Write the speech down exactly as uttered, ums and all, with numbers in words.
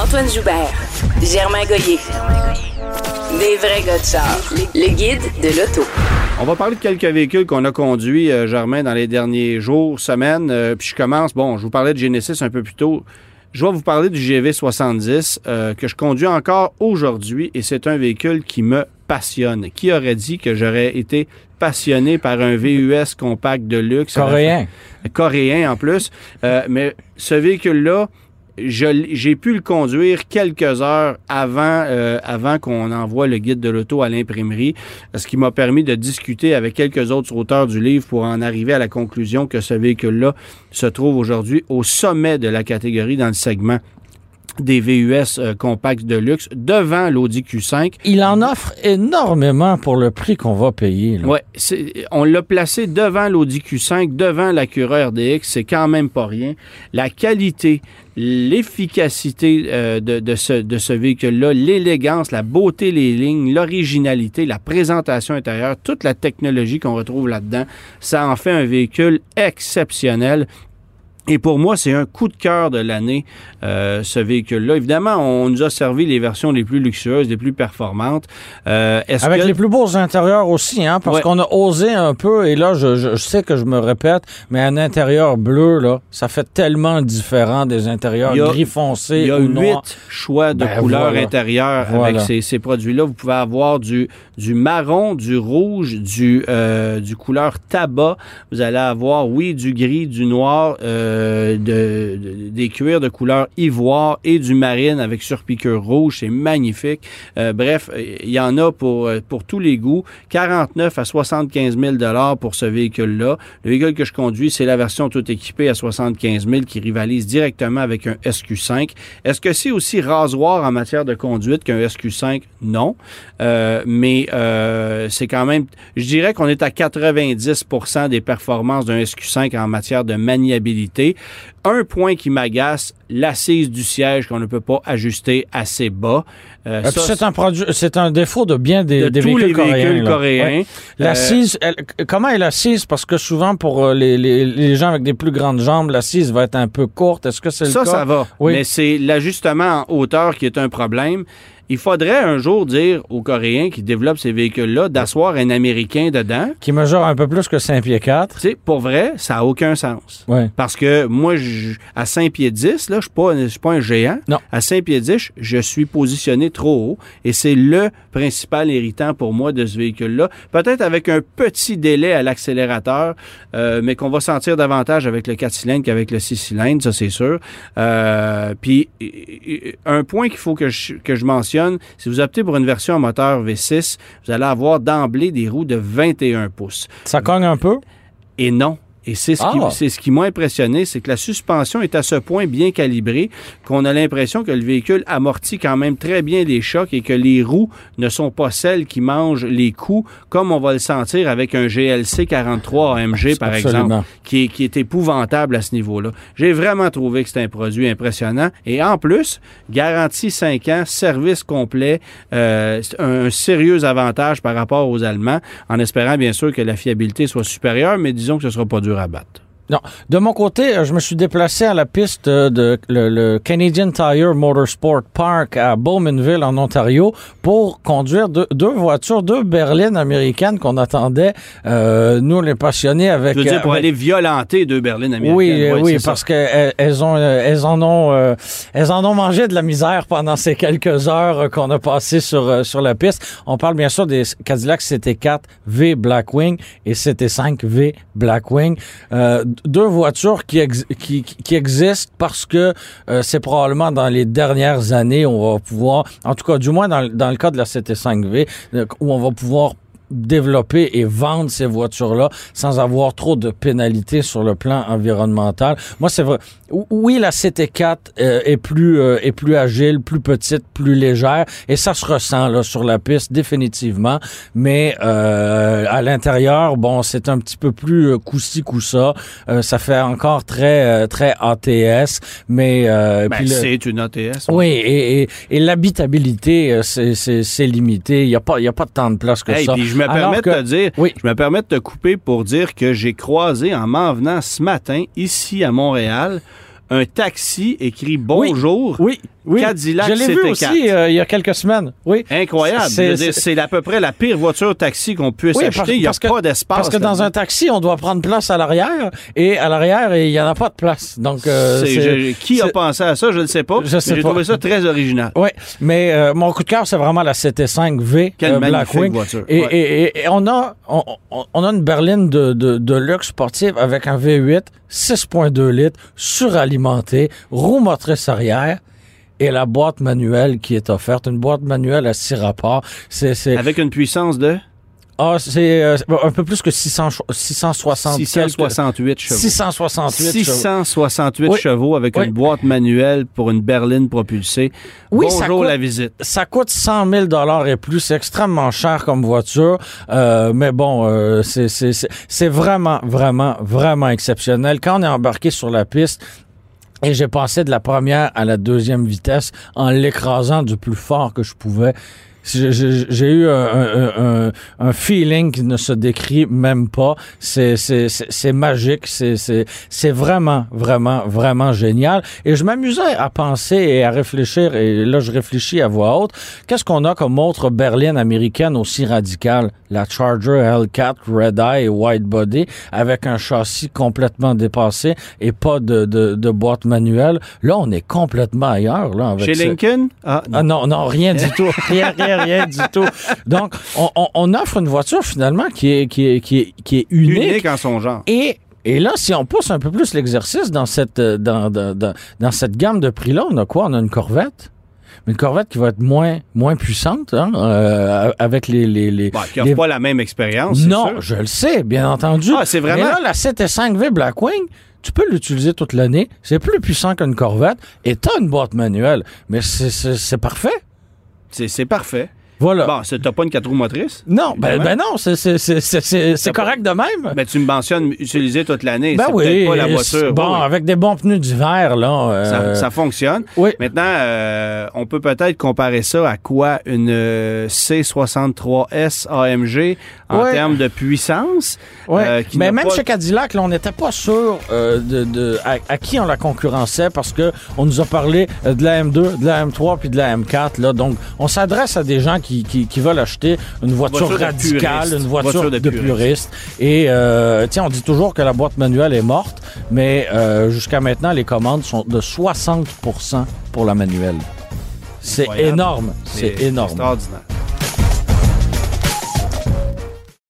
Antoine Joubert, Germain Goyer. Des vrais gars de char. Le guide de l'auto. On va parler de quelques véhicules qu'on a conduits, euh, Germain, dans les derniers jours, semaines. Euh, puis je commence, bon, je vous parlais de Genesis un peu plus tôt. Je vais vous parler du G V soixante-dix euh, que je conduis encore aujourd'hui et c'est un véhicule qui me passionne. Qui aurait dit que j'aurais été passionné par un V U S compact de luxe? Coréen. Fait, coréen en plus. Euh, mais ce véhicule-là, Je, j'ai pu le conduire quelques heures avant, euh, avant qu'on envoie le guide de l'auto à l'imprimerie, ce qui m'a permis de discuter avec quelques autres auteurs du livre pour en arriver à la conclusion que ce véhicule-là se trouve aujourd'hui au sommet de la catégorie dans le segment des V U S euh, compacts de luxe devant l'Audi Q cinq. Il en offre énormément pour le prix qu'on va payer. Oui, on l'a placé devant l'Audi Q cinq, devant l'Acura R D X, c'est quand même pas rien. La qualité, l'efficacité euh, de, de, ce, de ce véhicule-là, l'élégance, la beauté des lignes, l'originalité, la présentation intérieure, toute la technologie qu'on retrouve là-dedans, ça en fait un véhicule exceptionnel. Et pour moi, c'est un coup de cœur de l'année, euh, ce véhicule-là. Évidemment, on nous a servi les versions les plus luxueuses, les plus performantes. Euh, est-ce Avec que... les plus beaux intérieurs aussi, hein, parce ouais. qu'on a osé un peu, et là, je, je, je sais que je me répète, mais un intérieur bleu, là, ça fait tellement différent des intérieurs a, gris foncé. Il y a huit noir. choix de ben couleurs voilà. intérieures voilà. avec ces, ces produits-là. Vous pouvez avoir du, du marron, du rouge, du, euh, du couleur tabac. Vous allez avoir, oui, du gris, du noir, euh, De, de, des cuirs de couleur ivoire et du marine avec surpiqûre rouge. C'est magnifique. Euh, bref, il y en a pour, pour tous les goûts. quarante-neuf à soixante-quinze mille dollars pour ce véhicule-là. Le véhicule que je conduis, c'est la version tout équipée à soixante-quinze mille qui rivalise directement avec un S Q cinq. Est-ce que c'est aussi rasoir en matière de conduite qu'un S Q cinq? Non. Euh, mais euh, c'est quand même... Je dirais qu'on est à quatre-vingt-dix pour cent des performances d'un S Q cinq en matière de maniabilité. Un point qui m'agace, l'assise du siège qu'on ne peut pas ajuster assez bas. Euh, ça, c'est un produit, c'est un défaut de bien des, de des tous véhicules les véhicules coréens. coréens. Ouais. L'assise, elle, comment est l'assise? Parce que souvent, pour les, les, les gens avec des plus grandes jambes, l'assise va être un peu courte. Est-ce que c'est le ça, cas? Ça, ça va. Oui. Mais c'est l'ajustement en hauteur qui est un problème. Il faudrait un jour dire aux Coréens qui développent ces véhicules-là d'asseoir un Américain dedans. Qui mesure un peu plus que cinq pieds quatre. Tu sais, pour vrai, ça n'a aucun sens. Ouais. Parce que moi, je, à cinq pieds dix, là, je ne suis pas, je suis pas un géant. Non. À cinq pieds dix, je suis positionné trop haut. Et c'est le principal irritant pour moi de ce véhicule-là. Peut-être avec un petit délai à l'accélérateur, euh, mais qu'on va sentir davantage avec le quatre cylindres qu'avec le six cylindres, ça c'est sûr. Euh, puis, un point qu'il faut que je, que je mentionne, si vous optez pour une version à moteur V six, vous allez avoir d'emblée des roues de vingt et un pouces. Ça cogne un peu? Et non. Et c'est ce, ah. qui, c'est ce qui m'a impressionné, c'est que la suspension est à ce point bien calibrée qu'on a l'impression que le véhicule amortit quand même très bien les chocs et que les roues ne sont pas celles qui mangent les coups, comme on va le sentir avec un G L C quarante-trois A M G, par Absolument. exemple, qui est, qui est épouvantable à ce niveau-là. J'ai vraiment trouvé que c'est un produit impressionnant. Et en plus, garantie cinq ans, service complet, euh, c'est un, un sérieux avantage par rapport aux Allemands, en espérant bien sûr que la fiabilité soit supérieure, mais disons que ce ne sera pas dur à battre. Non. De mon côté, je me suis déplacé à la piste de le, le Canadian Tire Motorsport Park à Bowmanville, en Ontario, pour conduire deux, deux voitures, deux berlines américaines qu'on attendait, euh, nous les passionnés avec... Je veux dire, pour avec... aller violenter deux berlines américaines. Oui, ouais, oui, parce qu'elles elles ont, elles en ont, euh, elles en ont mangé de la misère pendant ces quelques heures qu'on a passées sur sur la piste. On parle bien sûr des Cadillac C T quatre V Blackwing et C T cinq V Blackwing. Euh, deux voitures qui, ex- qui, qui existent parce que euh, c'est probablement dans les dernières années on va pouvoir, en tout cas du moins dans, dans le cas de la C T cinq V, euh, où on va pouvoir développer et vendre ces voitures-là sans avoir trop de pénalités sur le plan environnemental. Moi, c'est vrai. Oui, la C T quatre euh, est plus euh, est plus agile, plus petite, plus légère, et ça se ressent là sur la piste définitivement. Mais euh, à l'intérieur, bon, c'est un petit peu plus euh, coup-ci coup-ça. Euh, ça fait encore très euh, très A T S, mais euh, ben, puis le... c'est une A T S. Oui, et, et, et l'habitabilité, euh, c'est c'est c'est limité. Il y a pas il y a pas tant de place que hey, ça. Puis je me Alors permets que... de te dire, oui. je me permets de te couper pour dire que j'ai croisé en m'en venant ce matin ici à Montréal un taxi écrit bonjour. Oui. oui. Oui, Cadillac je l'ai C T vu quatre. aussi euh, il y a quelques semaines. Oui. Incroyable. C'est- Je veux dire, c'est- C'est à peu près la pire voiture taxi qu'on puisse Oui, acheter. parce- Il n'y a parce que- pas d'espace. Parce que dans là-dedans. un taxi, on doit prendre place à l'arrière et à l'arrière, il n'y en a pas de place. Donc, euh, C'est- c'est- je- qui a c'est- pensé à ça, je ne sais pas. Je sais mais J'ai pas. trouvé ça très original. Oui, mais euh, mon coup de cœur, c'est vraiment la C T cinq V Quelle euh, magnifique Blackwing. voiture. Et, Ouais. et- et- et on, a, on, on- on a une berline de, de, de luxe sportive avec un V huit, six virgule deux litres, suralimenté, roue motrice arrière. Et la boîte manuelle qui est offerte, une boîte manuelle à six rapports. C'est, c'est, Avec une puissance de ah, c'est euh, un peu plus que six cents, six cent soixante six cent soixante-huit chevaux. six cent soixante-huit six cent soixante-huit Oui. chevaux avec Oui. une boîte manuelle pour une berline propulsée. Oui, ça Bonjour coûte- la visite. Ça coûte cent mille dollars et plus. C'est extrêmement cher comme voiture. Euh, mais bon, euh, c'est, c'est, c'est, c'est vraiment, vraiment, vraiment exceptionnel. Quand on est embarqué sur la piste, et j'ai passé de la première à la deuxième vitesse en l'écrasant du plus fort que je pouvais. J'ai, j'ai, j'ai eu un, un, un, un feeling qui ne se décrit même pas. C'est, c'est, c'est, c'est magique. C'est, c'est, c'est vraiment, vraiment, vraiment génial. Et je m'amusais à penser et à réfléchir. Et là, je réfléchis à voix haute. Qu'est-ce qu'on a comme autre berline américaine aussi radicale? La Charger L quatre Red Eye White Body avec un châssis complètement dépassé et pas de, de, de boîte manuelle. Là, on est complètement ailleurs. Là, avec Chez ce- Lincoln? Ah, ah non, non, rien du tout. Rien, rien, rien du tout. Donc, on, on, on offre une voiture finalement qui est, qui est, qui est, qui est unique. unique en son genre. Et, et là, si on pousse un peu plus l'exercice dans cette, euh, dans, dans, dans, dans cette gamme de prix-là, on a quoi? On a une Corvette. Mais une Corvette qui va être moins, moins puissante, hein, euh, avec les... les, les, Bon, qui n'offre les- pas la même expérience, c'est Non, sûr. je le sais, bien entendu. Ah, c'est vraiment- Mais là, la C T cinq V Blackwing, tu peux l'utiliser toute l'année. C'est plus puissant qu'une Corvette et tu as une boîte manuelle. Mais c'est, c'est, c'est parfait. C'est c'est parfait. Voilà. Bon, c'est- t'as pas une quatre roues motrices? Non, ben, Évidemment. ben non, c'est, c'est, c'est, c'est, c'est, c'est pas- correct de même. Ben, tu me mentionnes utiliser toute l'année. Ben c'est oui, peut-être pas la c'est- voiture. bon, Oui, oui. avec des bons pneus d'hiver, là. euh, Ça, ça fonctionne. Oui. Maintenant, euh, on peut peut-être comparer ça à quoi? Une euh, C soixante-trois S A M G en Ouais. termes de puissance. Ouais. euh, qui Mais n'a même pas- chez Cadillac, là, on n'était pas sûr euh, de, de à, à qui on la concurrençait parce que on nous a parlé euh, de la M deux, de la M trois puis de la M quatre. Là, donc, on s'adresse à des gens qui, qui, qui veulent acheter une voiture, Voiture de radicale, puriste. une voiture, Voiture de, de puriste. puriste. Et euh, tiens, on dit toujours que la boîte manuelle est morte, mais euh, jusqu'à maintenant, les commandes sont de soixante pour cent pour la manuelle. C'est Incroyable. énorme. C'est énorme. extraordinaire.